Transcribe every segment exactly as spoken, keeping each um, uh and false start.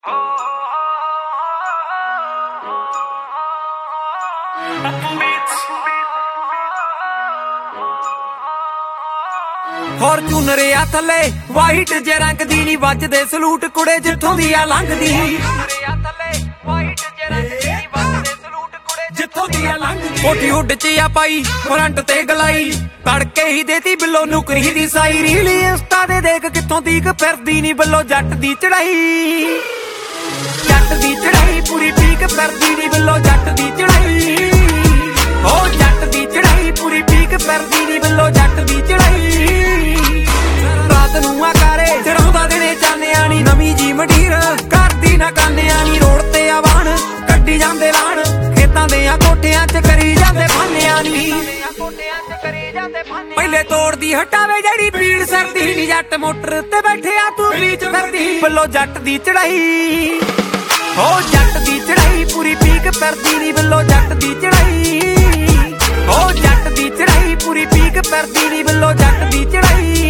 Fortuner ਆ ਥੱਲੇ white ਜੇ ਰੰਗ ਦੀ ਨੀ ਵੱਜਦੇ ਸਲੂਟ ਕੁੜੇ ਜਿੱਥੋਂ ਦੀ ਆ ਲੰਘਦੀ। ਕੋਠੀ ਹੁੱਡ ਚ ਆ ਪਾਈ ਫਰੰਟ ਤੇ ਗਲਾਈ ਤੜਕੇ ਹੀ ਦੇਤੀ ਬਿੱਲੋ ਨੁਕਰੀ ਦੀ ਸਾਈ ਰੀਲ ਇੰਸਟਾ ਦੇ ਦੇਖ ਕਿੱਥੋਂ ਤੀਕ ਫਿਰਦੀ ਨੀ ਬਿੱਲੋ ਜੱਟ ਦੀ ਚੜਾਈ। ਜੱਟ ਦੀ ਚੜਾਈ ਪੂਰੀ ਪੀਕ ਫਿਰਦੀ ਨੀ ਬਿੱਲੋ ਜੱਟ ਦੀ ਚੜਾਈ। ਓ ਜੱਟ ਦੀ ਚੜਾਈ ਪੂਰੀ ਪੀਕ ਫਿਰਦੀ ਨੀ ਬਿੱਲੋ ਜੱਟ ਦੀ ਚੜਾਈ। ਰਾਤ ਨੂੰ ਆ ਕਾਰੇ ਚੜਾਉਂਦਾ ਦਿਨੇ ਚਾਨਿਆਂ ਨੀ ਨਵੀਂ ਜੀ ਮਢੀਰ ਕਰਦੀ ਨਾ ਕਾਨਿਆਂ ਨੀ ਰੋਡ ਤੇ ਆ ਵਾਹਣ ਕੱਢੀ ਜਾਂਦੇ ਲਾਣ ਖੇਤਾਂ ਦੇ ਆ ਕੋਠਿਆਂ ਚ ਕਰੀ ਜਾਂਦੇ ਫਾਨਿਆਂ ਨੀ। ਪਹਿਲੇ ਤੋੜਦੀ ਹਟਾਵੇ ਜਿਹੜੀ ਪੀੜ ਸਰਦੀ ਨੀ ਜੱਟ ਮੋਟਰ ਤੇ ਬੈਠਿਆ ਤੂੰ ਵਿੱਚ ਫਿਰਦੀ ਬਿੱਲੋ ਜੱਟ ਦੀ ਚੜਾਈ। ਹੋ ਜੱਟ ਦੀ ਚੜਾਈ ਪੂਰੀ ਪੀਕ ਫਿਰਦੀ ਨੀ ਬਿੱਲੋ ਜੱਟ ਦੀ ਚੜਾਈ। ਹੋ ਜੱਟ ਦੀ ਚੜਾਈ ਪੂਰੀ ਪੀਕ ਫਿਰਦੀ ਨੀ ਬਿੱਲੋ ਜੱਟ ਦੀ ਚੜਾਈ।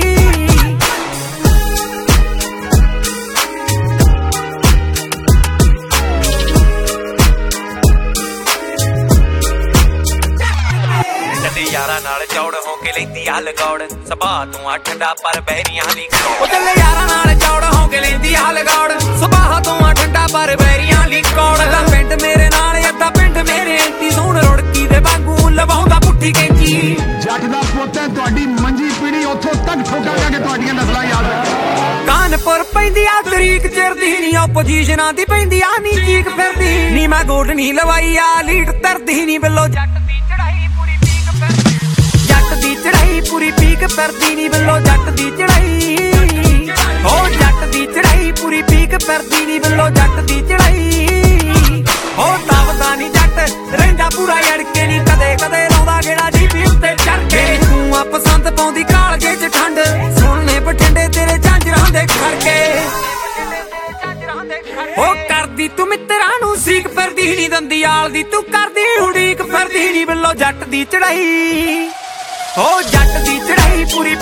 ਯਾਰਾਂ ਨਾਲ ਚੌੜ ਹੋ ਕੇ ਲੈਂਦੀ ਆ ਲਗੌੜ ਸੁਭਾਅ ਤੂੰ ਆ ਠੰਡਾ ਪਰ ਬਹਿਰੀਆਂ ਲਈ ਉਹ ਚੱਲੇ ਯਾਰਾਂ ਨਾਲ ਚੌੜ ਹੋ ਕੇ ਲੈਂਦੀ ਆ ਲਗੌੜ ਸੁਭਾਅ ਤੂੰ ਆ ਠੰਡਾ ਪਰ ਬਹਿਰੀਆਂ ਲਈ ਕੌੜ। ਅੱਧਾ ਪਿੰਡ ਮੇਰੇ ਨਾਲ ਅੱਧਾ ਪਿੰਡ ਮੇਰੇ ਐਂਟੀ ਸੋਹਣ ਰੁੜਕੀ ਦੇ ਵਾਂਗੂ ਲਵਾਉਂਦਾ ਪੁੱਠੀ ਕੈਂਚੀ। ਜੱਟ ਦਾ ਪੁੱਤ ਹੈ ਤੁਹਾਡੀ ਮੰਜੀ ਪੀੜੀ ਉੱਥੋਂ ਤੱਕ ਠੋਕਾਂਗਾ ਕਿ ਤੁਹਾਡੀਆਂ ਨਸਲਾਂ ਯਾਦ ਰੱਖ। ਕਾਨਪੁਰ ਪੈਂਦੀ ਆ ਤਰੀਕ ਚਿਰਦੀ ਨੀ ਓਪੋਜੀਸ਼ਨਾਂ ਦੀ ਪੈਂਦੀ ਆ ਨੀ ਚੀਕ ਫਿਰਦੀ ਨੀ ਮੈਂ ਗੋਡ ਨੀ ਲਵਾਈ ਆ ਲੀਡ ਤਰਦੀ ਨੀ ਬਿੱਲੋ ਜੱਟ ਦੀ ਚੜਾਈ ਪੂਰੀ ਪੀਕ ਫਿਰਦੀ। ਜੱਟ ਦੀ ਚੜਾਈ ਪੂਰੀ ਪੀਕ ਫਿਰਦੀ ਨੀ ਬਿੱਲੋ ਜੱਟ ਦੀ ਚੜਾਈ। ਹੋ ਜੱਟ ਦੀ ਚੜਾਈ ਪੂਰੀ ਪੀਕ ਫਿਰਦੀ ਨੀ ਬਿੱਲੋ ਜੱਟ ਦੀ ਚੜਾਈ। ਹੋ ਦਬਦਾ ਨੀ ਜੱਟ ਰਹਿੰਦਾ ਪੂਰਾ ਅੜਕੇ ਨੀ ਕਦੇ ਕਦੇ ਲਾਉਂਦਾ ਗੇੜਾ ਜੀਪੀ ਉੱਤੇ ਚੜ ਕੇ। ਤੂੰ ਆ ਪਸੰਦ ਪਾਉਂਦੀ ਕਾਲਜੇ ਚ ਠੰਡ ਸੁਣਨੇ ਬਠਿੰਡੇ ਤੇਰੇ ਝਾਂਜਰਾਂ ਦੇ ਖੜਕੇ। ਹੋ ਕਰਦੀ ਤੂੰ ਮਿੱਤਰਾਂ ਨੂੰ ਸੀਕ ਫਿਰਦੀ ਨੀ ਦੰਦੀ ਆਲ ਦੀ ਤੂੰ ਕਰਦੀ ਉਡੀਕ ਫਿਰਦੀ ਨੀ ਬਿੱਲੋ ਜੱਟ ਦੀ ਚੜਾਈ। ਹੋ ਜੱਟ ਦੀ ਚੜਾਈ ਪੂਰੀ